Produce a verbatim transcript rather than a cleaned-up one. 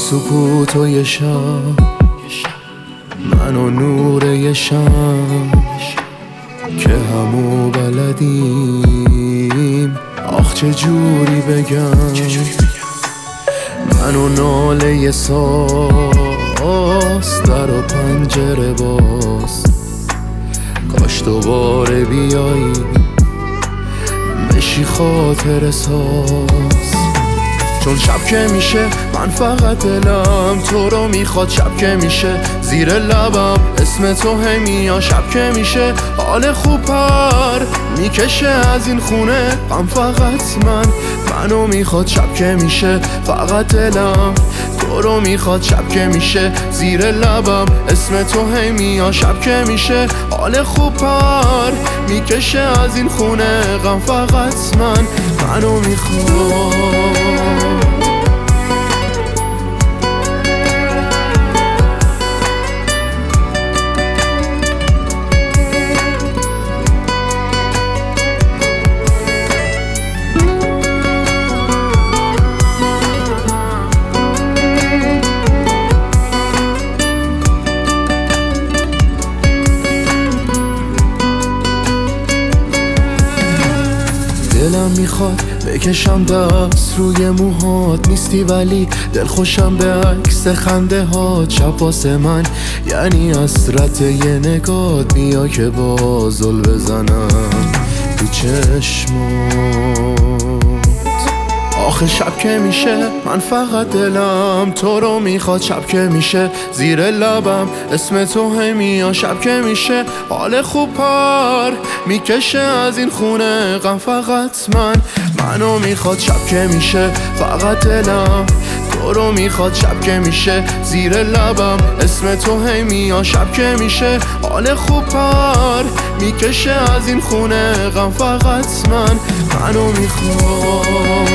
سکوت و یه شب، من و نور یه شم که همو بلدیم. آخ چه جوری بگم، من و ناله یه ساز، در و پنجره باز. کاش دوباره بیایی بشی خاطر ساز. چون شب که میشه من فقط دلم تو رو میخواد. شب که میشه زیر لبم اسم تو هی میاد. شب که میشه حال خوب پر میکشه از این خونه غم. فقط من منو میخواد. شب که میشه فقط دلم تو رو میخواد. شب که میشه زیر لبم اسم تو هی میاد. شب که میشه حال خوب پر میکشه از این خونه غم. فقط من منو میخواد. دلم میخواد بکشم دست روی موهات. نیستی ولی دل خوشم به عکس خنده هات. شب واسه من یعنی حسرت یه نگات. بیا که بازل بزنم تو چشمات. آخه شب که میشه من فقط دلم تو رو میخواد. شب که میشه زیر لبم اسم تو هی میاد. شب که میشه حال خوب پر میکشه از این خونه غم. فقط من منو میخواد. شب که میشه فقط دلم تو رو میخواد. شب که میشه زیر لبم اسم تو هی میاد. شب که میشه حال خوب پر میکشه از این خونه غم. فقط من منو میخواد.